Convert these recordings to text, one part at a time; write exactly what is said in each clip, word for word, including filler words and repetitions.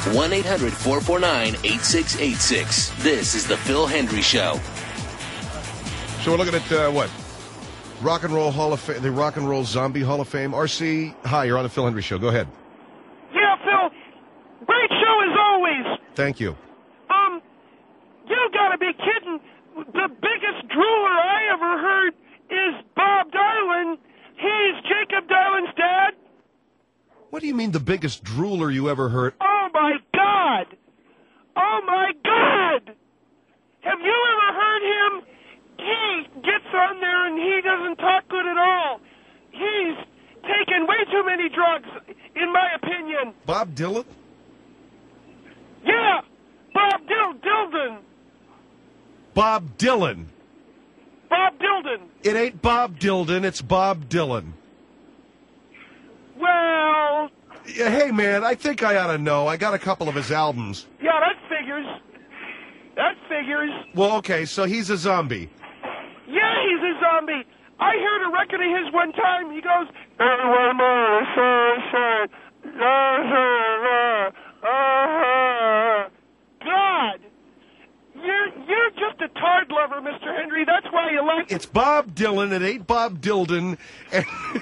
one eight hundred four four nine eight six eight six. This is the Phil Hendry Show. So we're looking at uh, what? Rock and Roll Hall of Fame, the Rock and Roll Zombie Hall of Fame. R C, hi, you're on the Phil Hendry Show. Go ahead. Yeah, Phil. Great show as always. Thank you. Um, you gotta be kidding. The biggest drooler I ever heard is Bob Dylan. He's Jacob Dylan's dad. What do you mean the biggest drooler you ever heard? Oh, my God. Oh, my God. Have you ever heard him? He gets on there and he doesn't talk good at all. He's taken way too many drugs, in my opinion. Bob Dylan? Yeah, Bob Dil- Dilden. Bob Dylan. Bob Dilden. It ain't Bob Dylan, it's Bob Dylan. Well... Yeah, hey, man, I think I ought to know. I got a couple of his albums. Yeah, that figures. That figures. Well, okay, so he's a zombie. Yeah, he's a zombie. I heard a record of his one time. He goes, God, you're you're just a tard lover, Mister Hendry. That's why you like. It's Bob Dylan. It ain't Bob Dilden. And,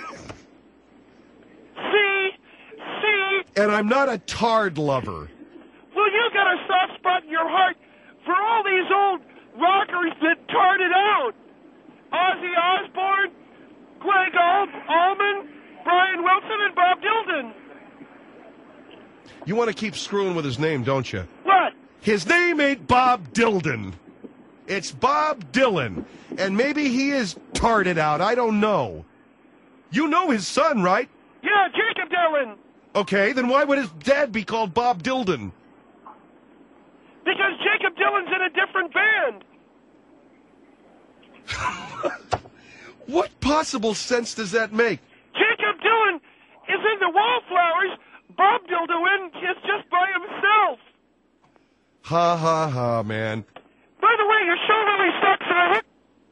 see, see. and I'm not a tard lover. Well, you got a soft spot in your heart for all these old rockers that tarded out. Ozzy Osbourne, Greg Al- Allman, Brian Wilson, and Bob Dylan. You want to keep screwing with his name, don't you? What? His name ain't Bob Dilden. It's Bob Dylan. And maybe he is tarded out. I don't know. You know his son, right? Yeah, Jacob Dylan. Okay, then why would his dad be called Bob Dilden? Because Jacob Dylan's in a different band. What possible sense does that make? Jacob Dylan is in the Wallflowers. Bob Dylan is just by himself. Ha, ha, ha, man. By the way, your show really sucks. And I hit-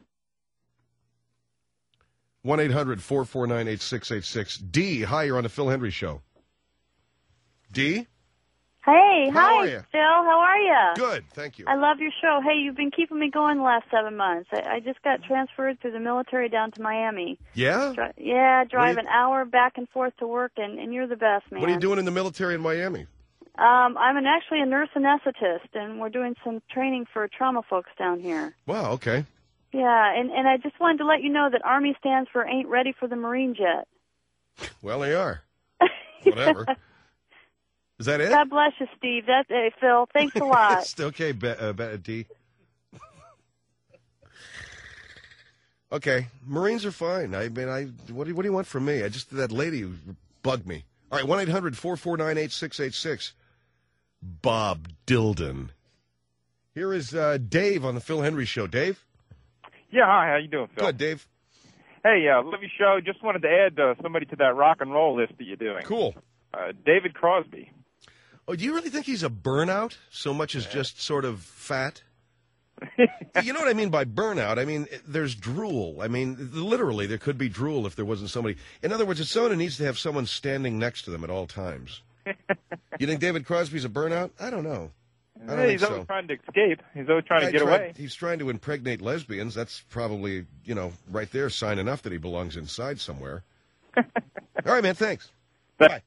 one eight hundred four four nine eight six eight six. D, hi, you're on the Phil Hendry Show. D? Hey, How hi, are you? Phil. How are you? Good, thank you. I love your show. Hey, you've been keeping me going the last seven months. I, I just got transferred through the military down to Miami. Yeah? Dri- yeah, drive you- an hour back and forth to work, and, and you're the best, man. What are you doing in the military in Miami? Um, I'm an, actually a nurse anesthetist, and we're doing some training for trauma folks down here. Wow, okay. Yeah, and, and I just wanted to let you know that Army stands for Ain't Ready for the Marines Yet. Well, they are. Whatever. Is that it? God bless you, Steve. That's hey, Phil. Thanks a lot. It's okay, Be- uh, Be- D. Okay, Marines are fine. I mean, I what do, you, what do you want from me? I just that lady who bugged me. All right, one eight hundred four four nine eight six eight six. Bob Dilden. Here is uh, Dave on the Phil Hendry Show. Dave? Yeah, hi, how you doing, Phil? Good, Dave. Hey, uh, love your show. Just wanted to add uh, somebody to that rock and roll list that you're doing. Cool. Uh, David Crosby. Oh, do you really think he's a burnout so much as just sort of fat? You know what I mean by burnout? I mean, there's drool. I mean, literally, there could be drool if there wasn't somebody. In other words, it's someone who needs to have someone standing next to them at all times. You think David Crosby's a burnout? I don't know. I don't Yeah, think he's so. always trying to escape. He's always trying I to get tried- away. He's trying to impregnate lesbians. That's probably, you know, right there, sign enough that he belongs inside somewhere. All right, man, thanks. Bye.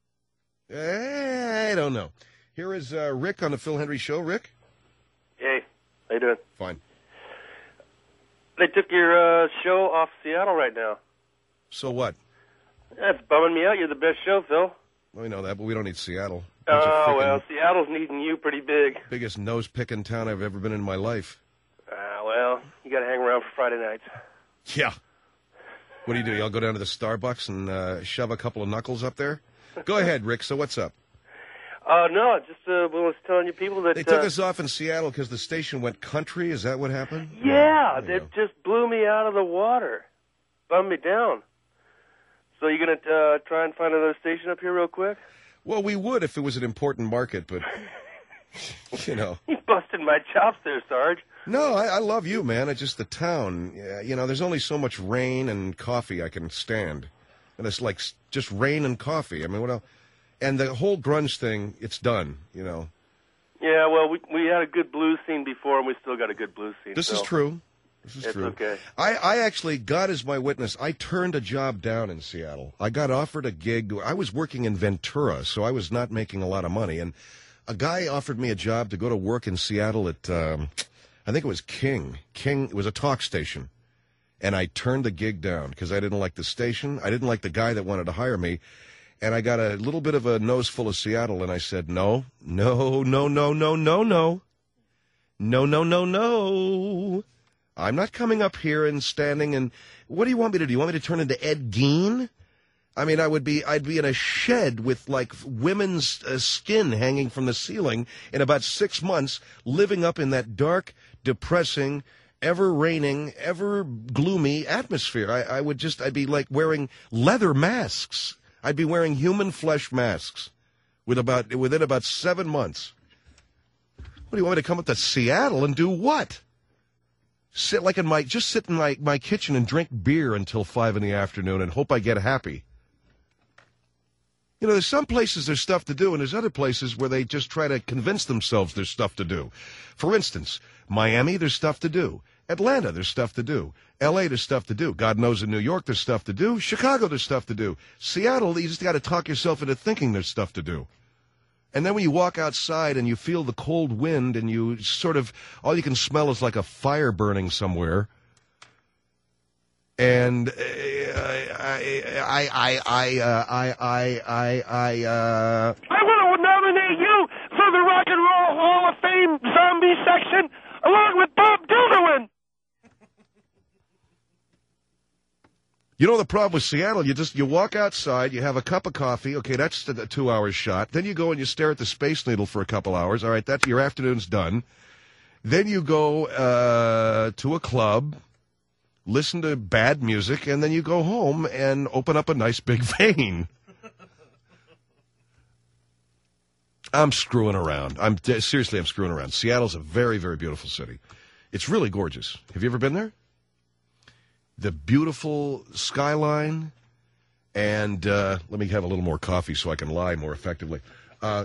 I don't know. Here is uh, Rick on the Phil Hendry Show. Rick? Hey, how you doing? Fine. They took your uh, show off Seattle right now. So what? That's bumming me out. You're the best show, Phil. Well, we know that, but we don't need Seattle. Oh, It's a frickin' well, Seattle's needing you pretty big. biggest nose-picking town I've ever been in my life. Ah, well, you got to hang around for Friday nights. Yeah. What do you do? Y'all go down to the Starbucks and uh, shove a couple of knuckles up there? Go ahead, Rick. So what's up? Uh, no, just uh, was telling you people that... They took uh, us off in Seattle because the station went country. Is that what happened? Yeah, There you it just blew me out of the water. Bummed me down. So you going to uh, try and find another station up here real quick? Well, we would if it was an important market, but, you know. You busted my chops there, Sarge. No, I, I love you, man. It's just the town. Yeah, you know, there's only so much rain and coffee I can stand. And it's like s- just rain and coffee. I mean, what else? And the whole grunge thing, it's done, you know. Yeah, well, we we had a good blues scene before, and we still got a good blues scene. This so is true. This is it's true. okay. I, I actually, God is my witness, I turned a job down in Seattle. I got offered a gig. I was working in Ventura, so I was not making a lot of money. And a guy offered me a job to go to work in Seattle at, um, I think it was King. King, it was a talk station. And I turned the gig down because I didn't like the station. I didn't like the guy that wanted to hire me. And I got a little bit of a nose full of Seattle, and I said, no, no, no, no, no, no, no. No, no, no, no. I'm not coming up here and standing and, what do you want me to do? You want me to turn into Ed Gein? I mean, I would be, I'd be in a shed with, like, women's uh, skin hanging from the ceiling in about six months, living up in that dark, depressing, ever-raining, ever-gloomy atmosphere. I, I would just, I'd be, like, wearing leather masks. I'd be wearing human flesh masks with about within about seven months. What do you want me to come up to Seattle and do what? Sit like in my just sit in my, my kitchen and drink beer until five in the afternoon and hope I get happy. You know, there's some places there's stuff to do, and there's other places where they just try to convince themselves there's stuff to do. For instance, Miami, there's stuff to do. Atlanta, there's stuff to do. L A, there's stuff to do. God knows in New York, there's stuff to do. Chicago, there's stuff to do. Seattle, you just got to talk yourself into thinking there's stuff to do. And then when you walk outside and you feel the cold wind and you sort of, all you can smell is like a fire burning somewhere. And uh, I, I, I, I, uh, I, I, I, I, uh... I want to nominate you for the Rock and Roll Hall of Fame zombie section, along with Bob Dilderwin. You know the problem with Seattle, you just, you walk outside, you have a cup of coffee, okay, that's the two hours shot. Then you go and you stare at the Space Needle for a couple hours. All right, that's, your afternoon's done. Then you go uh, to a club, listen to bad music, and then you go home and open up a nice big vein. I'm screwing around. I'm seriously, I'm screwing around. Seattle's a very, very beautiful city. It's really gorgeous. Have you ever been there? The beautiful skyline, and uh, let me have a little more coffee so I can lie more effectively. Uh,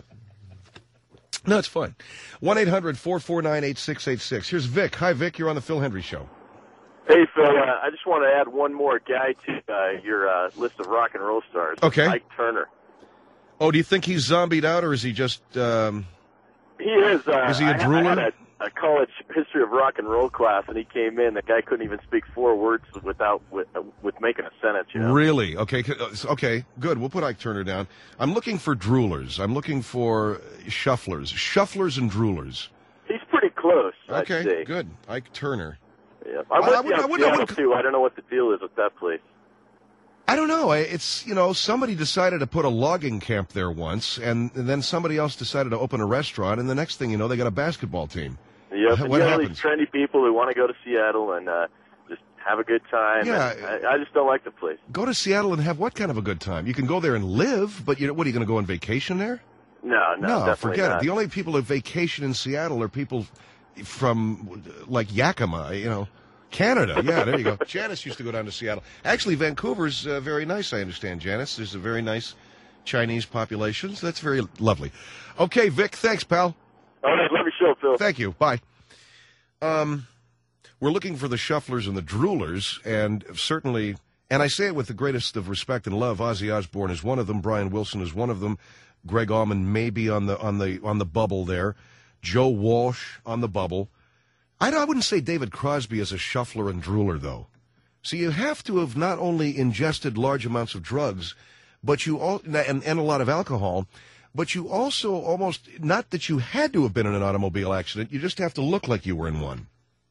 no, it's fine. one eight hundred four four nine eight six eight six. Here's Vic. Hi, Vic. You're on the Phil Hendry Show. Hey, Phil. Uh, I just want to add one more guy to uh, your uh, list of rock and roll stars. Okay. Ike Turner. Oh, do you think he's zombied out, or is he just... Um, he is. Uh, is he a I, drooler? I had a, a college history of rock and roll class, and he came in. The guy couldn't even speak four words without with, uh, with making a sentence. You know? Really? Okay. Okay. Good. We'll put Ike Turner down. I'm looking for droolers. I'm looking for shufflers. Shufflers and droolers. He's pretty close. Okay. I'd say. Good. Ike Turner. Yeah. I went I, I, would, to I, would, Seattle I, would, too. I don't know what the deal is with that place. I don't know. It's, you know, somebody decided to put a logging camp there once, and, and then somebody else decided to open a restaurant, and the next thing you know, they got a basketball team. Yep. What you know, happens? these trendy people who want to go to Seattle and uh, just have a good time. Yeah. I, I just don't like the place. Go to Seattle and have what kind of a good time? You can go there and live, but you know, what, are you going to go on vacation there? No, no, No, definitely forget not. it. The only people who vacation in Seattle are people from, like, Yakima, you know. Canada, yeah, there you go. Janice used to go down to Seattle. Actually, Vancouver's uh, very nice, I understand, Janice. There's a very nice Chinese population, so that's very lovely. Okay, Vic, thanks, pal. All right, love your show, Phil. Thank you. Bye. Um, we're looking for the shufflers and the droolers, and certainly, and I say it with the greatest of respect and love, Ozzy Osbourne is one of them, Brian Wilson is one of them, Greg Allman may be on the, on the, on the bubble there, Joe Walsh on the bubble. I, I wouldn't say David Crosby is a shuffler and drooler, though. So you have to have not only ingested large amounts of drugs, but you all and, and a lot of alcohol, but you also almost, not that you had to have been in an automobile accident, you just have to look like you were in one.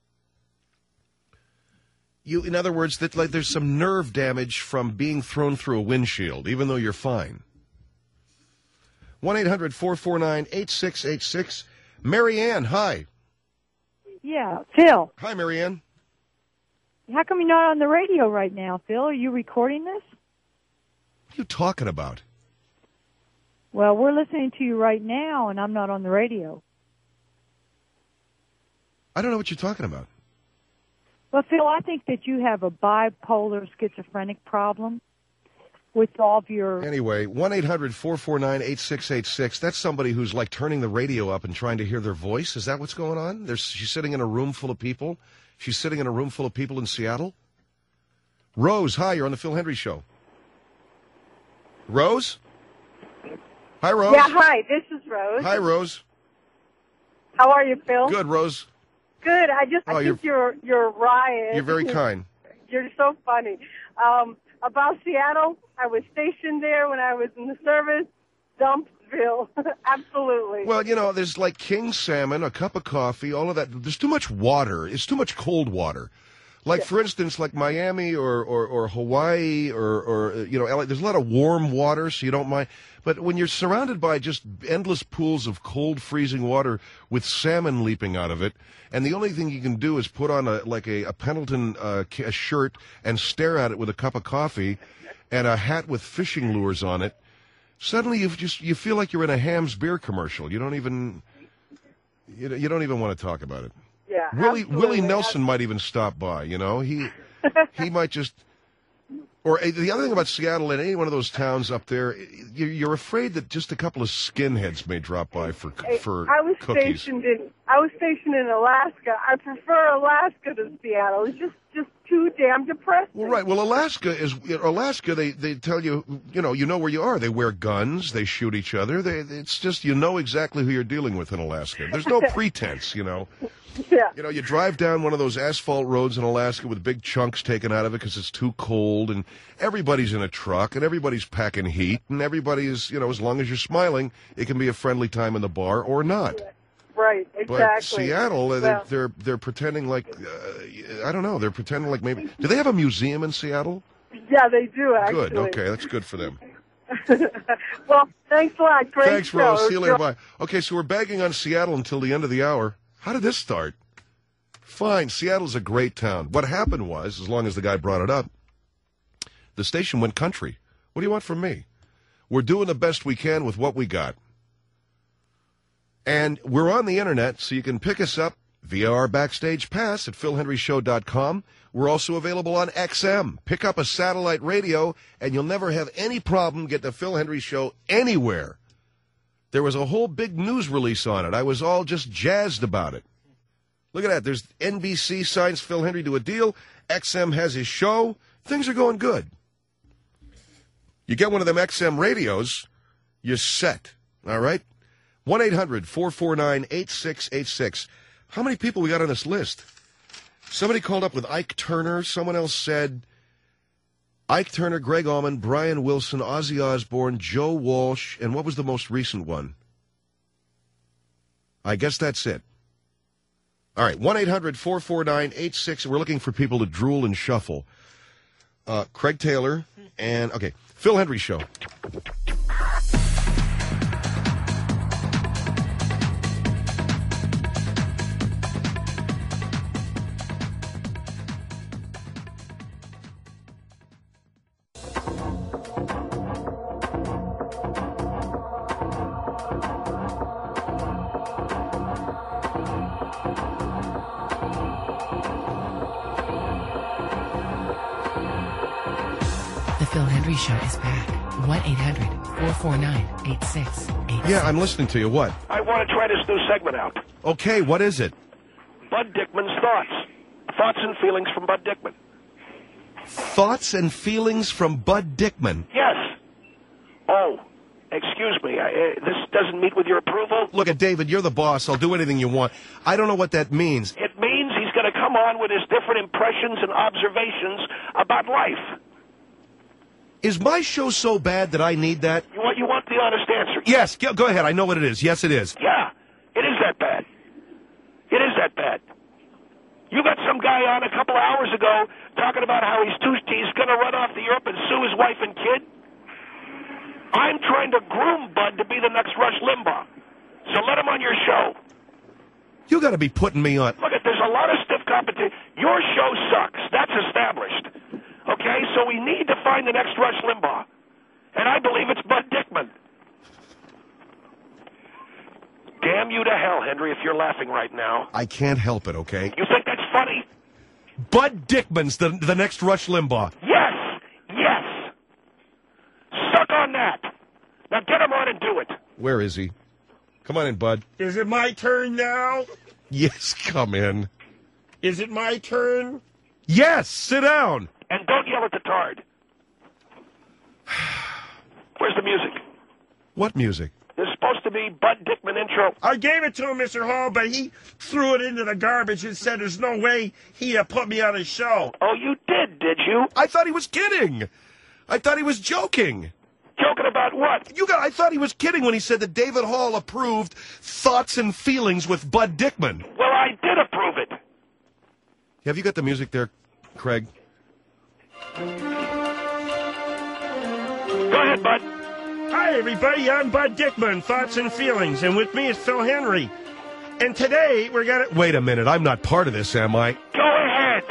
You, in other words, that like there's some nerve damage from being thrown through a windshield, even though you're fine. one eight hundred four four nine eight six eight six. Mary Ann, hi. Yeah, Phil. Hi, Mary Ann. How come you're not on the radio right now, Phil? Are you recording this? What are you talking about? Well, we're listening to you right now, and I'm not on the radio. I don't know what you're talking about. Well, Phil, I think that you have a bipolar schizophrenic problem. with all of your. Anyway, one eight hundred four four nine eight six eight six. That's somebody who's like turning the radio up and trying to hear their voice. Is that what's going on? There's, she's sitting in a room full of people. She's sitting in a room full of people in Seattle. Rose, hi, you're on the Phil Hendry Show. Rose? Hi, Rose. Yeah, hi, this is Rose. Hi, Rose. How are you, Phil? Good, Rose. Good. I just, Oh, I think you're- you're, you're riot. You're very kind. You're so funny. Um, about Seattle, I was stationed there when I was in the service. Dumpsville. Absolutely. Well, you know, there's like king salmon, a cup of coffee, all of that. There's too much water. It's too much cold water. Like, for instance, like Miami or, or, or Hawaii or, or, uh, you know, L A, there's a lot of warm water, so you don't mind. But when you're surrounded by just endless pools of cold, freezing water with salmon leaping out of it, and the only thing you can do is put on a like a, a Pendleton uh, a shirt and stare at it with a cup of coffee and a hat with fishing lures on it, suddenly you just you feel like you're in a Ham's beer commercial. You don't even you don't, you don't even want to talk about it. Yeah, Willie absolutely. Willie Nelson might even stop by. You know, he he might just. Or uh, the other thing about Seattle and any one of those towns up there, you- you're afraid that just a couple of skinheads may drop by for Hey, for I was cookies. stationed in I was stationed in Alaska. I prefer Alaska to Seattle. It's just just too damn depressing. Well, right. Well, Alaska is you know, Alaska. They they tell you, you know, you know where you are. They wear guns. They shoot each other. They, it's just you know exactly who you're dealing with in Alaska. There's no pretense, you know. Yeah. You know, you drive down one of those asphalt roads in Alaska with big chunks taken out of it because it's too cold, and everybody's in a truck, and everybody's packing heat, and everybody is, you know, as long as you're smiling, it can be a friendly time in the bar or not. Right, But exactly. Seattle, uh, Well, they're, they're they're pretending like uh, I don't know. They're pretending like maybe. Do they have a museum in Seattle? yeah, they do actually. Good. Okay, that's good for them. Well, thanks a lot. Great Thanks, show. Rose. See you later. Bye. Okay, so we're bagging on Seattle until the end of the hour. How did this start? Fine, Seattle's a great town. What happened was, as long as the guy brought it up, the station went country. What do you want from me? We're doing the best we can with what we got. And we're on the internet, so you can pick us up via our backstage pass at phil henry show dot com. We're also available on X M. Pick up a satellite radio, and you'll never have any problem getting the Phil Hendry Show anywhere. There was a whole big news release on it. I was all just jazzed about it. Look at that. There's N B C signs Phil Hendry to a deal. X M has his show. Things are going good. You get one of them X M radios, you're set. All right? one eight hundred four four nine eight six eight six. How many people we got on this list? Somebody called up with Ike Turner. Someone else said Ike Turner, Greg Allman, Brian Wilson, Ozzy Osbourne, Joe Walsh, and what was the most recent one? I guess that's it. All right, one eight hundred four four nine eight six. We're looking for people to drool and shuffle. Uh, Craig Taylor and, okay, Phil Hendry Show. The Phil Hendry Show is back. one eight hundred four four nine eight six eight six. Yeah, I'm listening to you. What? I want to try this new segment out. Okay, what is it? Bud Dickman's thoughts. Thoughts and feelings from Bud Dickman. Thoughts and feelings from Bud Dickman. Yes. Oh, excuse me. I, uh, this doesn't meet with your approval? Look at David, you're the boss. I'll do anything you want. I don't know what that means. It means he's going to come on with his different impressions and observations about life. Is my show so bad that I need that? You want, you want the honest answer? Yes, go go ahead. I know what it is. Yes, it is. Yeah, it is that bad. It is that bad. You got some guy on a couple hours ago talking about how he's too, he's going to run off to Europe and sue his wife and kid. I'm trying to groom Bud to be the next Rush Limbaugh. So let him on your show. You got to be putting me on. Look, there's a lot of stiff competition. Your show sucks. That's established. Okay, so we need to find the next Rush Limbaugh. And I believe it's Bud Dickman. Damn you to hell, Henry, if you're laughing right now. I can't help it, okay? You think that's funny? Bud Dickman's the, the next Rush Limbaugh. Yes, yes. get him on and do it. Where is he? Come on in, bud. Is it my turn now? Yes, come in. Is it my turn? Yes, sit down. And don't yell at the tard. Where's the music? What music? There's supposed to be Bud Dickman intro. I gave it to him, Mister Hall, but he threw it into the garbage and said there's no way he uh, put me on his show. Oh, you did, did you? I thought he was kidding. I thought he was joking. Joking about what? You got. I thought he was kidding when he said that David Hall approved Thoughts and Feelings with Bud Dickman. Well, I did approve it. Have you got the music there, Craig? Go ahead, Bud. Hi, everybody. I'm Bud Dickman, Thoughts and Feelings, and with me is Phil Henry. And today we're gonna. Wait a minute. I'm not part of this, am I? Go ahead.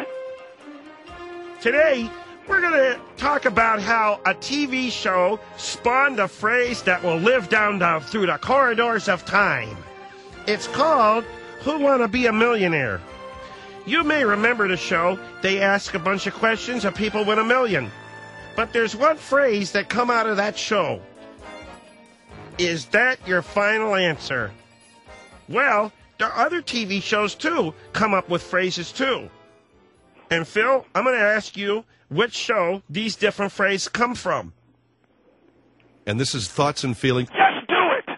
Today we're gonna talk about how a T V show spawned a phrase that will live down the, through the corridors of time. It's called "Who Wanna Be a Millionaire?" You may remember the show. They ask a bunch of questions of people win a million. But there's one phrase that come out of that show. Is that your final answer? Well, there are other T V shows, too, come up with phrases, too. And, Phil, I'm going to ask you which show these different phrases come from. And this is Thoughts and Feelings. Just do it.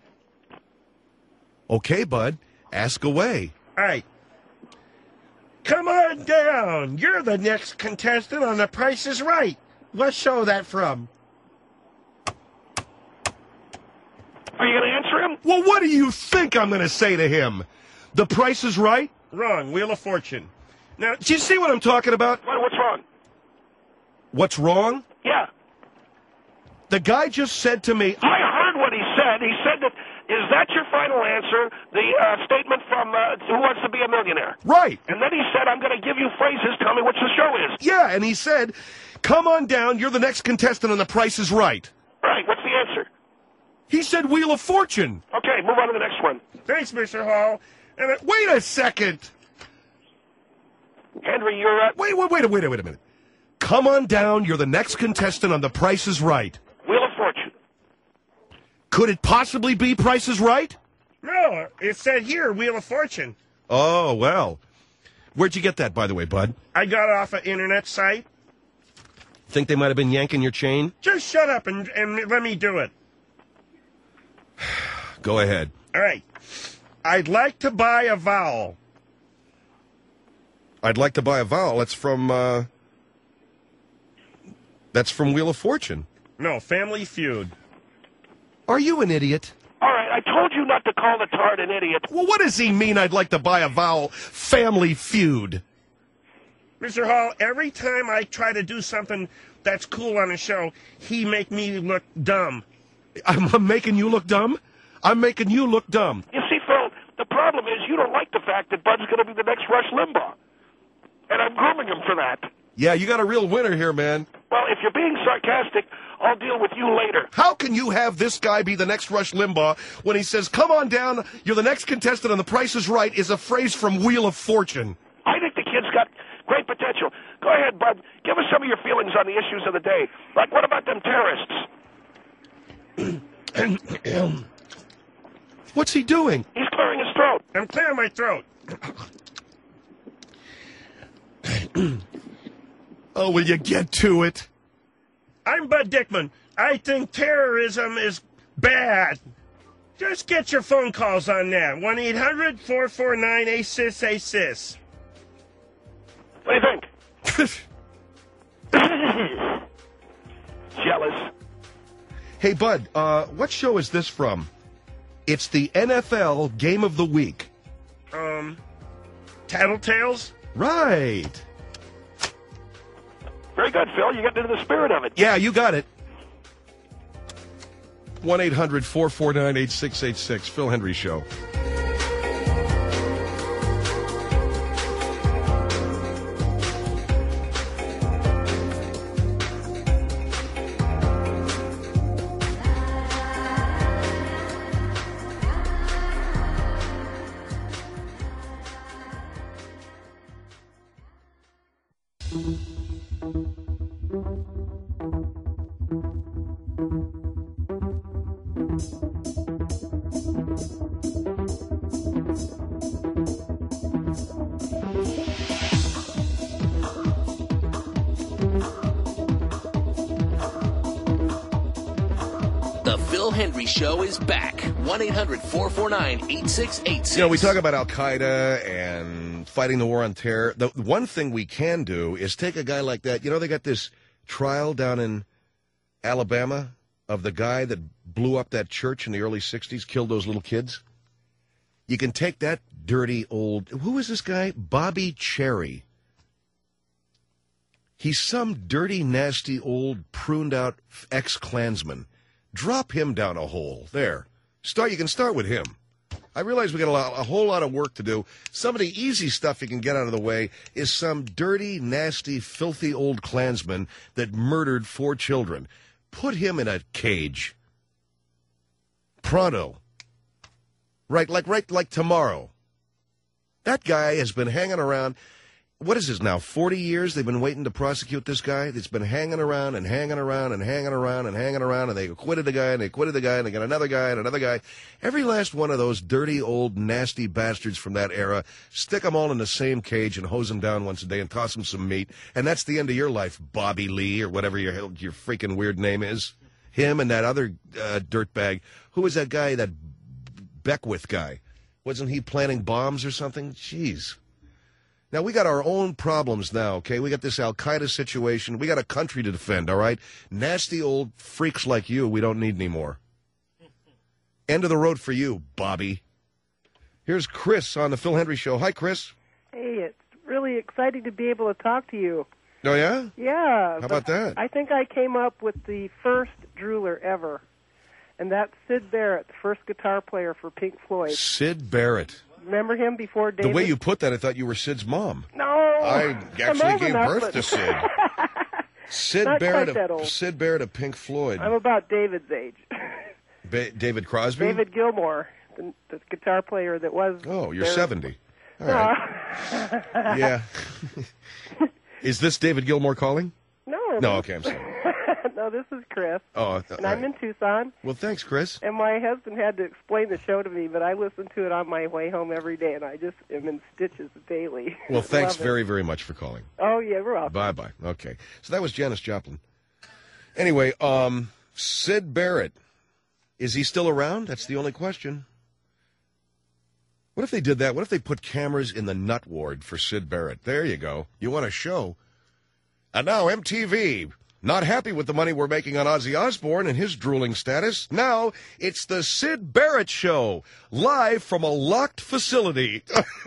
Okay, bud. Ask away. All right. Come on down. You're the next contestant on The Price is Right. What show that from? Are you going to answer him? Well, what do you think I'm going to say to him? The Price is Right? Wrong. Wheel of Fortune. Now, do you see what I'm talking about? What, what's wrong? What's wrong? Yeah. The guy just said to me... I heard what he said. He said that, is that your final answer? The uh, statement from uh, Who Wants to Be a Millionaire? Right. And then he said, I'm going to give you phrases. Tell me what the show is. Yeah, and he said, come on down. You're the next contestant on The Price is Right. Right. What's the answer? He said Wheel of Fortune. Okay, move on to the next one. Thanks, Mister Hall. And it, wait a second. Henry, you're... Uh... Wait, wait, wait, wait, wait a minute. Come on down. You're the next contestant on The Price is Right. Wheel of Fortune. Could it possibly be Price is Right? No, it said here, Wheel of Fortune. Oh, well. Where'd you get that, by the way, bud? I got it off an internet site. Think they might have been yanking your chain? Just shut up and, and let me do it. Go ahead. All right. I'd like to buy a vowel. I'd like to buy a vowel. That's from, uh... That's from Wheel of Fortune. No, Family Feud. Are you an idiot? All right, I told you not to call the tard an idiot. Well, what does he mean, I'd like to buy a vowel? Family Feud. Mister Hall, every time I try to do something that's cool on a show, he make me look dumb. I'm, I'm making you look dumb? I'm making you look dumb. You see, Phil, the problem is you don't like the fact that Bud's going to be the next Rush Limbaugh. And I'm grooming him for that. Yeah, you got a real winner here, man. Well, if you're being sarcastic, I'll deal with you later. How can you have this guy be the next Rush Limbaugh when he says, come on down, you're the next contestant on The Price is Right, is a phrase from Wheel of Fortune? I think the kid's got great potential. Go ahead, Bud. Give us some of your feelings on the issues of the day. Like, what about them terrorists? What's he doing? He's clearing his throat. I'm clearing my throat. Oh, will you get to it? I'm Bud Dickman. I think terrorism is bad. Just get your phone calls on that. one eight hundred four four nine A S I S A S I S. What do you think? Jealous. Hey, Bud, uh, what show is this from? It's the N F L Game of the Week. Um, Tattletales? Right. Very good, Phil. You got into the spirit of it. Yeah, you got it. one eight hundred four four nine eight six eight six. Phil Henry Show. The Phil Hendry Show is back. one eight hundred four four nine eight six eight six. You know, we talk about Al-Qaeda and fighting the war on terror. The one thing we can do is take a guy like that. You know, they got this trial down in Alabama of the guy that blew up that church in the early sixties, killed those little kids. You can take that dirty old... Who is this guy? Bobby Cherry. He's some dirty, nasty, old, pruned-out ex-Klansman. Drop him down a hole. There. Start. You can start with him. I realize we got a, lot, a whole lot of work to do. Some of the easy stuff you can get out of the way is some dirty, nasty, filthy old Klansman that murdered four children. Put him in a cage. Pronto. Right, like right, like tomorrow. That guy has been hanging around. What is this now, forty years they've been waiting to prosecute this guy? That's been hanging around and hanging around and hanging around and hanging around, and they acquitted the guy, and they acquitted the guy, and they got another guy and another guy. Every last one of those dirty, old, nasty bastards from that era, stick them all in the same cage and hose them down once a day and toss them some meat, and that's the end of your life, Bobby Lee, or whatever your, your freaking weird name is. Him and that other uh, dirtbag. Who was that guy, that Beckwith guy? Wasn't he planting bombs or something? Jeez. Now, we got our own problems now, okay? We got this Al-Qaeda situation. We got a country to defend, all right? Nasty old freaks like you, we don't need anymore. End of the road for you, Bobby. Here's Chris on the Phil Hendry Show. Hi, Chris. Hey, it's really exciting to be able to talk to you. Oh, yeah? Yeah. How about that? I think I came up with the first drooler ever, and that's Sid Barrett, the first guitar player for Pink Floyd. Sid Barrett. Remember him before David? The way you put that, I thought you were Sid's mom. No. I actually gave enough, birth but... to Sid. Sid Not Barrett, quite that old. of, Sid Barrett of Pink Floyd. I'm about David's age. Ba- David Crosby? David Gilmour, the, the guitar player that was... Oh, you're there. seventy. All right. Yeah. Is this David Gilmour calling? No. No, okay, I'm sorry. No, this is Chris. Oh, and I'm in Tucson. Well, thanks, Chris. And my husband had to explain the show to me, but I listen to it on my way home every day, and I just am in stitches daily. Well, thanks Love it. very, very much for calling. Oh, yeah, we're off. Bye-bye. Okay. So that was Janis Joplin. Anyway, um, Sid Barrett. Is he still around? That's the only question. What if they did that? What if they put cameras in the nut ward for Sid Barrett? There you go. You want a show. And now M T V. Not happy with the money we're making on Ozzy Osbourne and his drooling status. Now it's the Sid Barrett Show, live from a locked facility.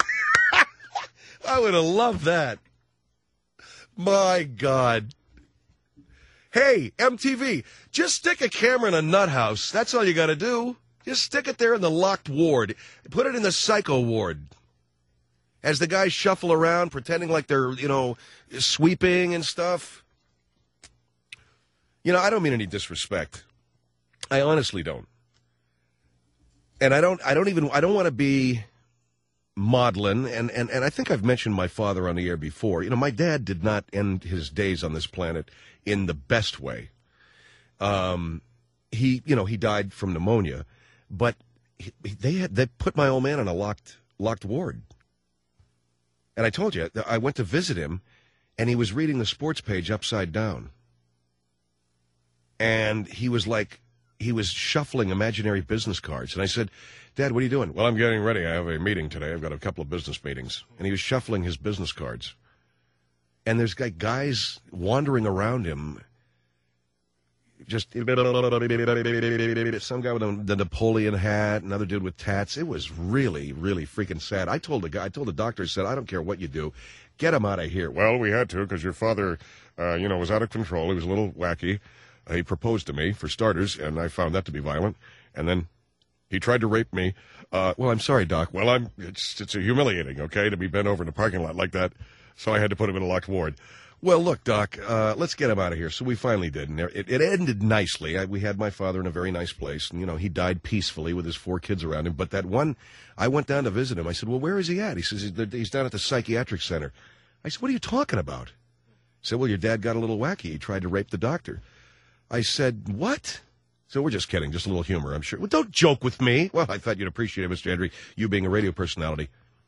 I would have loved that. My God. Hey, M T V, just stick a camera in a nut house. That's all you got to do. Just stick it there in the locked ward. Put it in the psycho ward. As the guys shuffle around, pretending like they're, you know, sweeping and stuff. You know, I don't mean any disrespect. I honestly don't. And I don't I don't even I don't want to be maudlin, and, and, and I think I've mentioned my father on the air before. You know, my dad did not end his days on this planet in the best way. Um he you know, he died from pneumonia, but he, they had they put my old man in a locked locked ward. And I told you, I went to visit him, and he was reading the sports page upside down. And he was like, he was shuffling imaginary business cards. And I said, Dad, what are you doing? Well, I'm getting ready. I have a meeting today. I've got a couple of business meetings. And he was shuffling his business cards. And there's like guys wandering around him. Just some guy with the Napoleon hat, another dude with tats. It was really, really freaking sad. I told the guy, I told the doctor, I said, I don't care what you do, get him out of here. Well, we had to because your father, uh, you know, was out of control. He was a little wacky. Uh, he proposed to me, for starters, and I found that to be violent. And then he tried to rape me. Uh, well, I'm sorry, Doc. Well, I'm. It's it's humiliating, okay, to be bent over in a parking lot like that. So I had to put him in a locked ward. Well, look, Doc, uh, let's get him out of here. So we finally did, and it, it ended nicely. I, we had my father in a very nice place, and, you know, he died peacefully with his four kids around him. But that one, I went down to visit him. I said, well, where is he at? He says, he's, he's down at the psychiatric center. I said, what are you talking about? He said, well, your dad got a little wacky. He tried to rape the doctor. I said, what? So we're just kidding, just a little humor, I'm sure. Well, don't joke with me. Well, I thought you'd appreciate it, Mister Henry, you being a radio personality.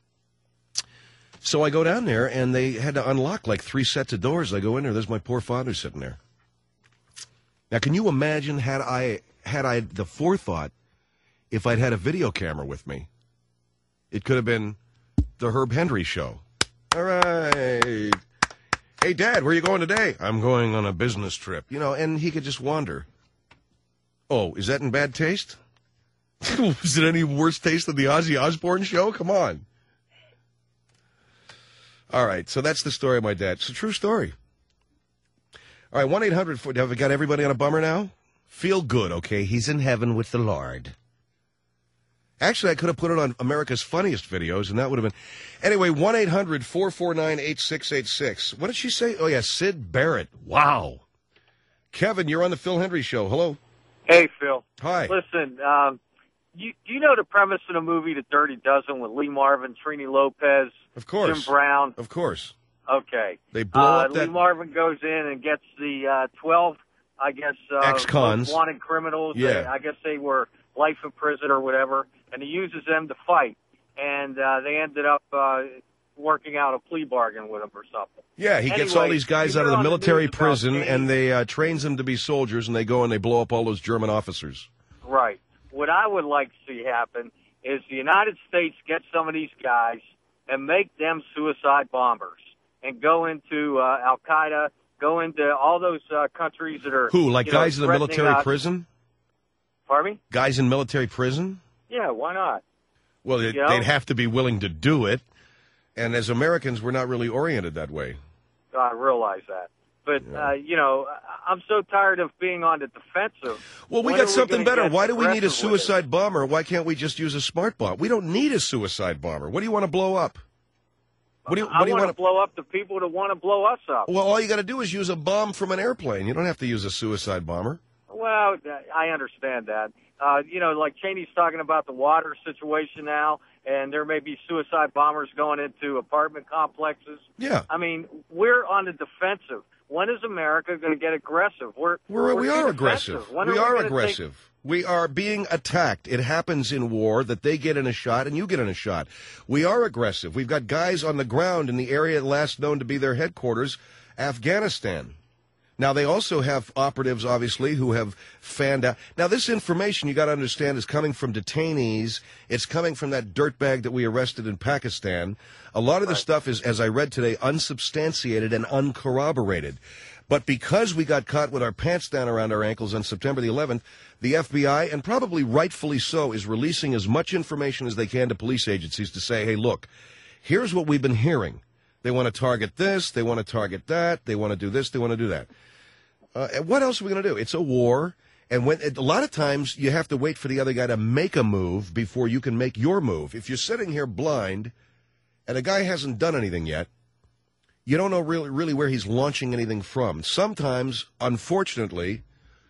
So I go down there, and they had to unlock like three sets of doors. I go in there, there's my poor father sitting there. Now, can you imagine had I had I the forethought if I'd had a video camera with me? It could have been the Herb Henry Show. All right. Hey, Dad, where are you going today? I'm going on a business trip. You know, and he could just wander. Oh, is that in bad taste? Is it any worse taste than the Ozzy Osbourne Show? Come on. All right, so that's the story of my dad. It's a true story. All right, one eight hundred, have we got everybody on a bummer now? Feel good, okay? He's in heaven with the Lord. Actually, I could have put it on America's Funniest Videos, and that would have been... Anyway, one eight hundred, four four nine, eight six eight six. What did she say? Oh, yeah, Sid Barrett. Wow. Kevin, you're on the Phil Hendry Show. Hello. Hey, Phil. Hi. Listen, um, you, do you know the premise of the movie The Dirty Dozen with Lee Marvin, Trini Lopez, of course, Jim Brown? Of course. Okay. They blow uh, up that... Lee Marvin goes in and gets the uh, twelve, I guess, uh, ex-cons. wanted criminals. Yeah. They, I guess they were life in prison or whatever, and he uses them to fight. And uh, they ended up uh, working out a plea bargain with him or something. Yeah, he anyway, gets all these guys out of the military the prison, Cheney. and they uh, trains them to be soldiers, and they go and they blow up all those German officers. Right. What I would like to see happen is the United States get some of these guys and make them suicide bombers and go into uh, Al-Qaeda, go into all those uh, countries that are... Who, like you know, guys in the threatening military us. prison? Pardon me? Guys in military prison? Yeah, why not? Well, it, You know? they'd have to be willing to do it, and as Americans, we're not really oriented that way. I realize that. But, uh, you know, I'm so tired of being on the defensive. Well, we When got are something gonna better. get Why do we need a aggressive with it? suicide bomber? Why can't we just use a smart bomb? We don't need a suicide bomber. What do you want to blow up? What do you, I what do you want want to blow up the people that want to blow us up. Well, all you got to do is use a bomb from an airplane. You don't have to use a suicide bomber. Well, I understand that. Uh, you know, like Cheney's talking about the water situation now, and there may be suicide bombers going into apartment complexes. Yeah. I mean, we're on the defensive. When is America going to get aggressive? We're, We're, we're we too are defensive. aggressive. When We are, are we gonna aggressive. Take... We are being attacked. It happens in war that they get in a shot and you get in a shot. We are aggressive. We've got guys on the ground in the area last known to be their headquarters, Afghanistan. Now, they also have operatives, obviously, who have fanned out. Now, this information, you got to understand, is coming from detainees. It's coming from that dirtbag that we arrested in Pakistan. A lot of the stuff is, as I read today, unsubstantiated and uncorroborated. But because we got caught with our pants down around our ankles on September the eleventh, the F B I, and probably rightfully so, is releasing as much information as they can to police agencies to say, hey, look, here's what we've been hearing. They want to target this, they want to target that, they want to do this, they want to do that. Uh, and what else are we going to do? It's a war, and when a lot of times you have to wait for the other guy to make a move before you can make your move. If you're sitting here blind and a guy hasn't done anything yet, you don't know really, really where he's launching anything from. Sometimes, unfortunately,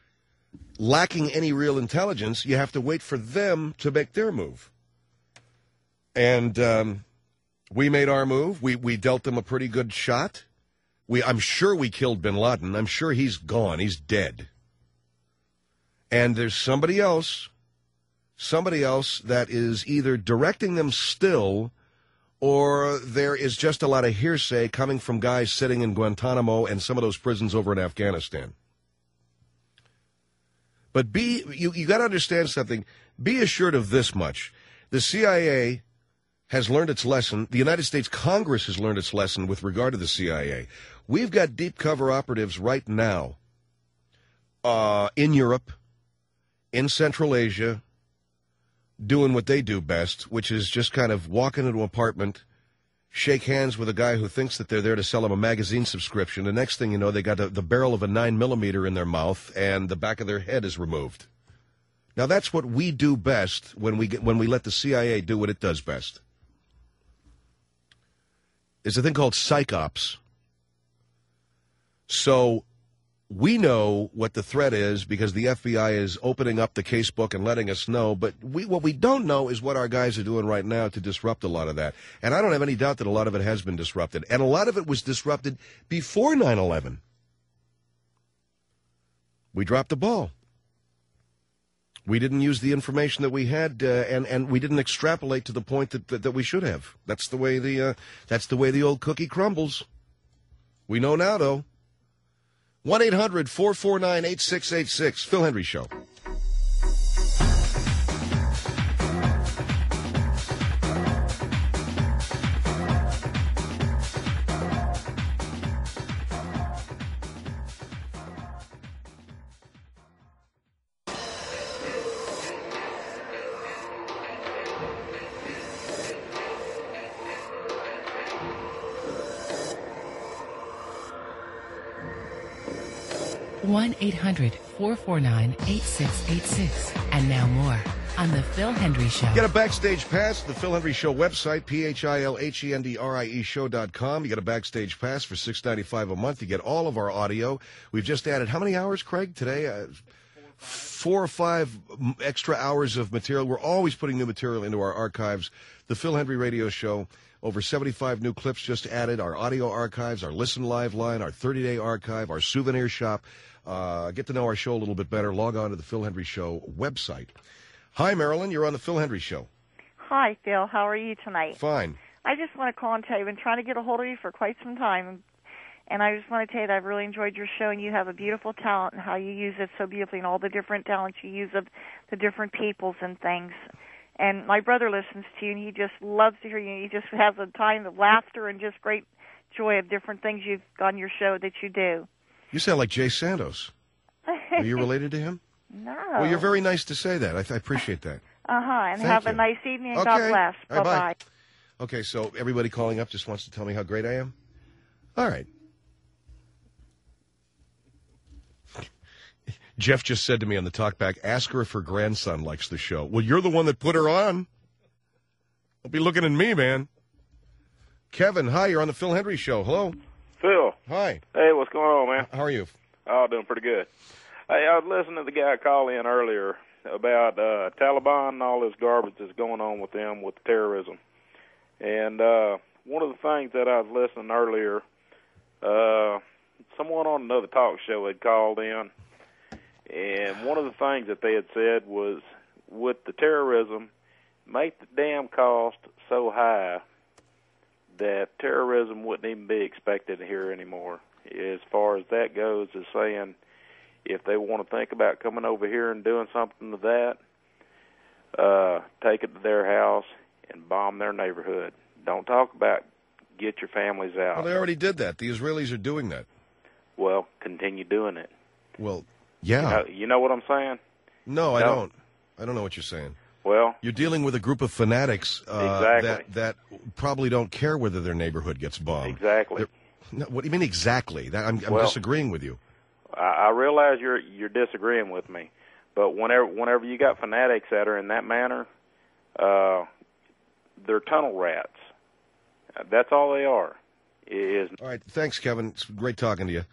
lacking any real intelligence, you have to wait for them to make their move. And um, we made our move. We we dealt them a pretty good shot. We I'm sure we killed bin Laden. I'm sure he's gone. He's dead. And there's somebody else, somebody else that is either directing them still, or there is just a lot of hearsay coming from guys sitting in Guantanamo and some of those prisons over in Afghanistan. But be you, you got to understand something. Be assured of this much. The C I A has learned its lesson. The United States Congress has learned its lesson with regard to the C I A. We've got deep cover operatives right now uh, in Europe, in Central Asia, doing what they do best, which is just kind of walk into an apartment, shake hands with a guy who thinks that they're there to sell him a magazine subscription. The next thing you know, they got the, the barrel of a nine millimeter in their mouth, and the back of their head is removed. Now, that's what we do best when we get, when we let the C I A do what it does best. There's a thing called psych ops. So we know what the threat is because the F B I is opening up the casebook and letting us know, but we, what we don't know is what our guys are doing right now to disrupt a lot of that. And I don't have any doubt that a lot of it has been disrupted. And a lot of it was disrupted before nine eleven. We dropped the ball. We didn't use the information that we had, uh, and and we didn't extrapolate to the point that that, that we should have. That's the way the uh, that's the way the old cookie crumbles. We know now, though. one eight hundred four four nine eight six eight six. Phil Hendrie Show. one eight hundred four four nine eight six eight six. And now more on The Phil Hendrie Show. Get a backstage pass to the Phil Hendrie Show website, P H I L H E N D R I E show dot com. You get a backstage pass for six dollars and ninety-five cents a month. You get all of our audio. We've just added how many hours, Craig, today? Uh, four or five extra hours of material. We're always putting new material into our archives. The Phil Hendrie Radio Show. Over seventy-five new clips just added. Our audio archives, our Listen Live line, our thirty-day archive, our souvenir shop. Uh, get to know our show a little bit better. Log on to the Phil Hendrie Show website. Hi, Marilyn. You're on the Phil Hendrie Show. Hi, Phil. How are you tonight? Fine. I just want to call and tell you I've been trying to get a hold of you for quite some time. And I just want to tell you that I've really enjoyed your show, and you have a beautiful talent and how you use it so beautifully, and all the different talents you use of the different peoples and things. And my brother listens to you, and he just loves to hear you. He just has a time of laughter and just great joy of different things you've got on your show that you do. You sound like Jay Santos. Are you related to him? No. Well, you're very nice to say that. I, I appreciate that. Uh-huh. And Thank have you. a nice evening, and Okay. God bless. All right, bye. Bye-bye. Okay, so everybody calling up just wants to tell me how great I am? All right. Jeff just said to me on the talkback, ask her if her grandson likes the show. Well, you're the one that put her on. Don't be looking at me, man. Kevin, hi, you're on the Phil Hendrie Show. Hello. Phil. Hi. Hey, what's going on, man? How are you? Oh, doing pretty good. Hey, I was listening to the guy call in earlier about uh, Taliban and all this garbage that's going on with them with terrorism. And uh, one of the things that I was listening earlier, uh, someone on another talk show had called in, and one of the things that they had said was, with the terrorism, make the damn cost so high that terrorism wouldn't even be expected here anymore. As far as that goes, is saying if they want to think about coming over here and doing something to that, uh, take it to their house and bomb their neighborhood. Don't talk about get your families out. Well, they already did that. The Israelis are doing that. Well, continue doing it. Well, yeah. You know, you know what I'm saying? No, I No. don't. I don't know what you're saying. Well, you're dealing with a group of fanatics uh, Exactly. that that probably don't care whether their neighborhood gets bombed. Exactly. They're- No, what do you mean exactly? That, I'm, I'm Well- disagreeing with you. I, I realize you're you're disagreeing with me, but whenever whenever you got fanatics that are in that manner, uh, they're tunnel rats. That's all they are. Is All right, thanks, Kevin. It's great talking to you.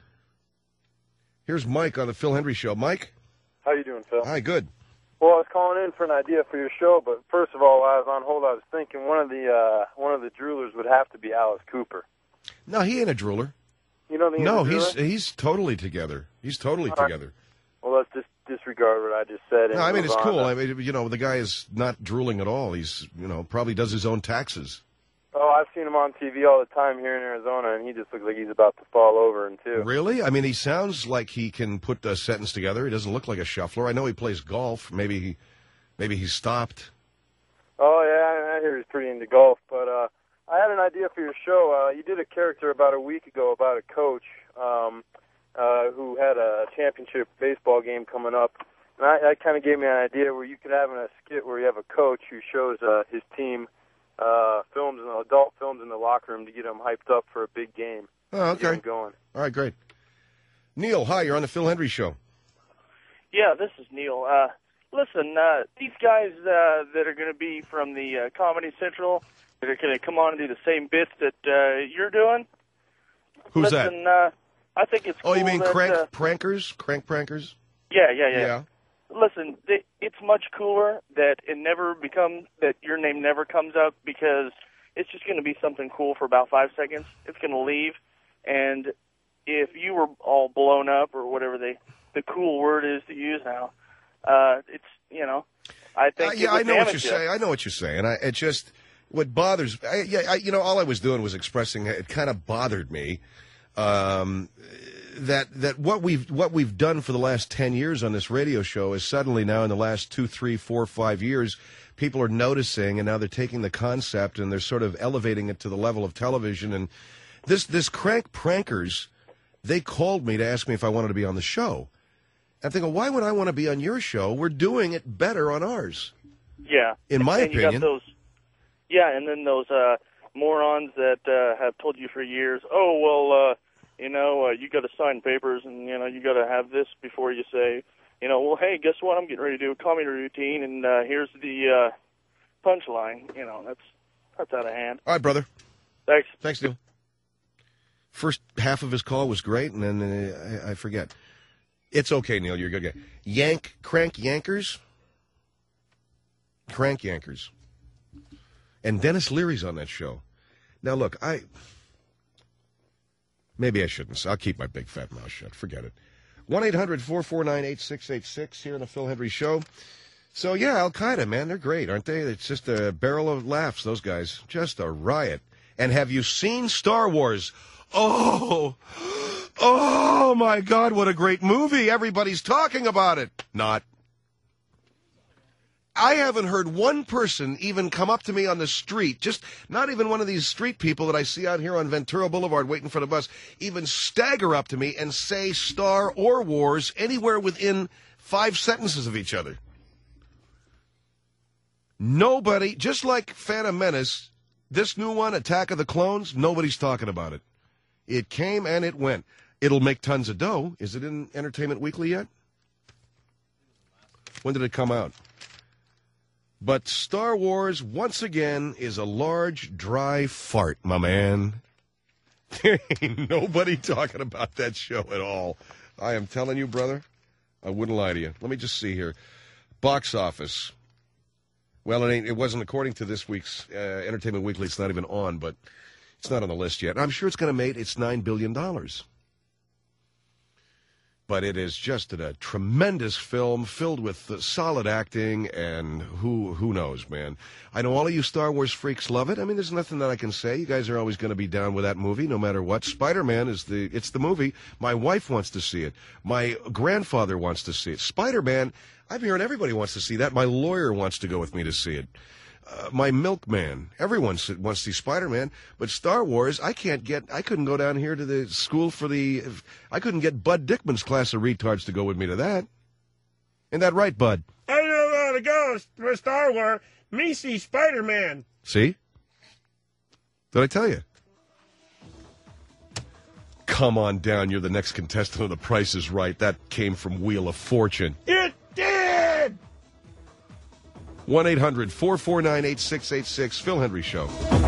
Here's Mike on the Phil Hendrie Show. Mike? How you doing, Phil? Hi, good. Well, I was calling in for an idea for your show, but first of all, while I was on hold, I was thinking one of the uh, one of the droolers would have to be Alice Cooper. No, he ain't a drooler. You don't think No, he's a he's drooler? he's totally together. He's totally All right. together. Well, let's just disregard what I just said. And No, I mean move it's on. cool. I mean, you know, the guy is not drooling at all. He's, you know, probably does his own taxes. Oh, I've seen him on T V all the time here in Arizona, and he just looks like he's about to fall over in two. Really? I mean, he sounds like he can put a sentence together. He doesn't look like a shuffler. I know he plays golf. Maybe he, maybe he stopped. Oh yeah, I I hear he's pretty into golf. But uh, I had an idea for your show. Uh, you did a character about a week ago about a coach um, uh, who had a championship baseball game coming up, and I, that kind of gave me an idea where you could have in a skit where you have a coach who shows uh, his team uh, films, and adult films in the locker room to get them hyped up for a big game. Oh, To get okay. 'em going. All right, great. Neil, hi. You're on the Phil Hendrie Show. Yeah, this is Neil. Uh, listen, uh, these guys uh, that are going to be from the uh, Comedy Central that are going to come on and do the same bits that uh, you're doing. Who's listen, uh, I think it's Oh, cool you mean that, crank uh, prankers? Crank prankers? yeah, yeah, yeah. Yeah. Listen, th- it's much cooler that it never becomes that your name never comes up because it's just going to be something cool for about five seconds. It's going to leave, and if you were all blown up or whatever they the cool word is to use now, uh, it's you know, I think Uh, it yeah, would I know what damage you're you. saying. I know what you're saying. I it just what bothers. I, yeah, I, you know, all I was doing was expressing. It kind of bothered me um, that that what we've what we've done for the last ten years on this radio show is suddenly now in the last two, three, four, five years, people are noticing, and now they're taking the concept and they're sort of elevating it to the level of television. And this this crank prankers, they called me to ask me if I wanted to be on the show. I'm thinking, why would I want to be on your show? We're doing it better on ours. Yeah. In my and you opinion. got those, yeah, and then those uh, morons that uh, have told you for years, oh, well, uh, you know, uh, you got to sign papers and, you know, you got to have this before you say, you know, well, hey, guess what? I'm getting ready to do a comedy routine, and uh, here's the uh, punchline. You know, that's that's out of hand. All right, brother. Thanks. Thanks, Neil. First half of his call was great, and then uh, I, I forget. It's okay, Neil. You're a good guy. Yank, crank yankers. Crank yankers. And Dennis Leary's on that show. Now, look, I... Maybe I shouldn't. I'll keep my big fat mouth shut. Forget it. one eight hundred four four nine eight six eight six here on the Phil Hendry Show. So, yeah, Al-Qaeda, man, they're great, aren't they? It's just a barrel of laughs, those guys. Just a riot. And have you seen Star Wars? Oh, oh, my God, what a great movie. Everybody's talking about it. Not. I haven't heard one person even come up to me on the street, just not even one of these street people that I see out here on Ventura Boulevard waiting for the bus, even stagger up to me and say Star or Wars anywhere within five sentences of each other. Nobody, just like Phantom Menace, this new one, Attack of the Clones, nobody's talking about it. It came and it went. It'll make tons of dough. Is it in Entertainment Weekly yet? When did it come out? But Star Wars, once again, is a large, dry fart, my man. There ain't nobody talking about that show at all. I am telling you, brother, I wouldn't lie to you. Let me just see here. Box office. Well, it, ain't, it wasn't according to this week's uh, Entertainment Weekly. It's not even on, but it's not on the list yet. I'm sure it's going to make its nine billion dollars. But it is just a tremendous film filled with uh, solid acting, and who who knows, man. I know all of you Star Wars freaks love it. I mean, there's nothing that I can say. You guys are always going to be down with that movie, no matter what. Spider-Man is the it's the movie. My wife wants to see it. My grandfather wants to see it. Spider-Man, I'm hearing everybody wants to see that. My lawyer wants to go with me to see it. Uh, my milkman, everyone wants to see Spider-Man, but Star Wars, I can't get, I couldn't go down here to the school for the, I couldn't get Bud Dickman's class of retards to go with me to that. Ain't that right, Bud? I don't know how to go for Star Wars. Me see Spider-Man. See? Did I tell you? Come on down, you're the next contestant of The Price is Right. That came from Wheel of Fortune. It did! one eight hundred four four nine eight six eight six, Phil Hendry Show.